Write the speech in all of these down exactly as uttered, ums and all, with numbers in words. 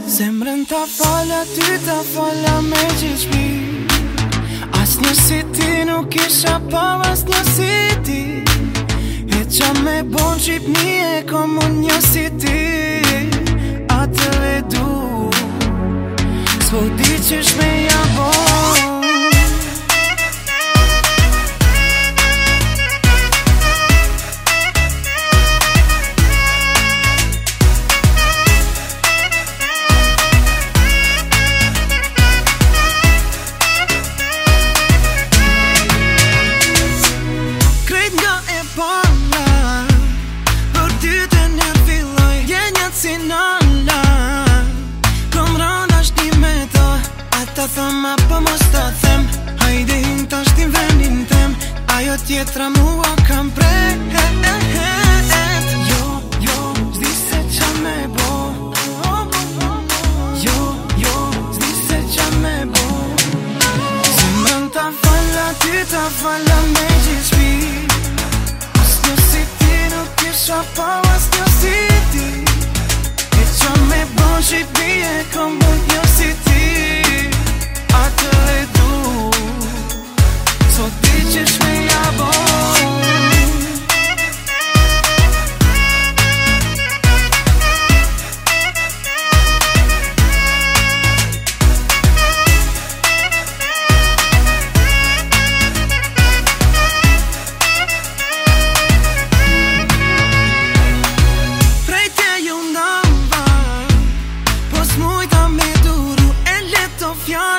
Zemrën ta falja, ty ta falja me gjithë shpi. As një si ti nuk isha pa, as një si ti. E qa me bon Shqipni e kom unë një si ti. Atë e du, s'po di qysh me ja bon. Ta thëma po mos ta them, hajde hin tash t'in vendin tem. Ajo tjetra mua kam pret. Jo, jo, zdi se qa me bo. Jo, jo, zdi se qa me bo. Zemrën ta falla, ty ta falla me gjithë shpi. As një si ti nuk isha pa, as një si ti. E qa me bo Shqipni e kom bon një si ti. Atë e du, so ti qysh me ja bon. Prej tje ju ndamba, po s'mujta me duru e leto fjall.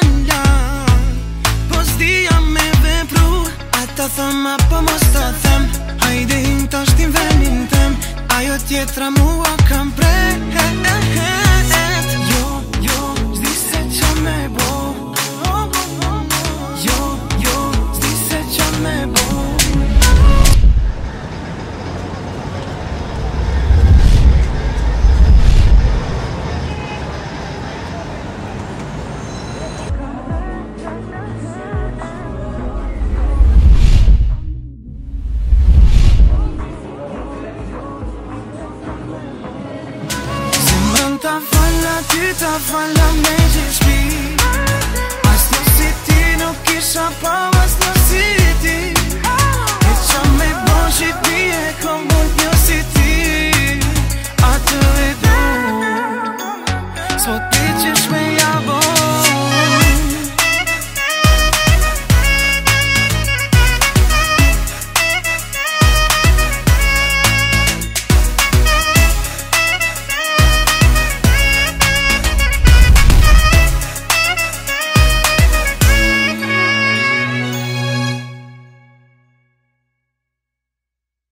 Ta thëma po mos ta them, hajde hin tash t'in vendin tem. Ajo tjetra mua kam pret. Jo, jo, zdi se qa me bo. Jo, jo, zdi se qa me bo. Ta falla, ty ta falla me gjithë shpi. As një si ti nuk isha pa, as një si ti. E qa me bon Shqipni e kom bon një si ti. Atë e du.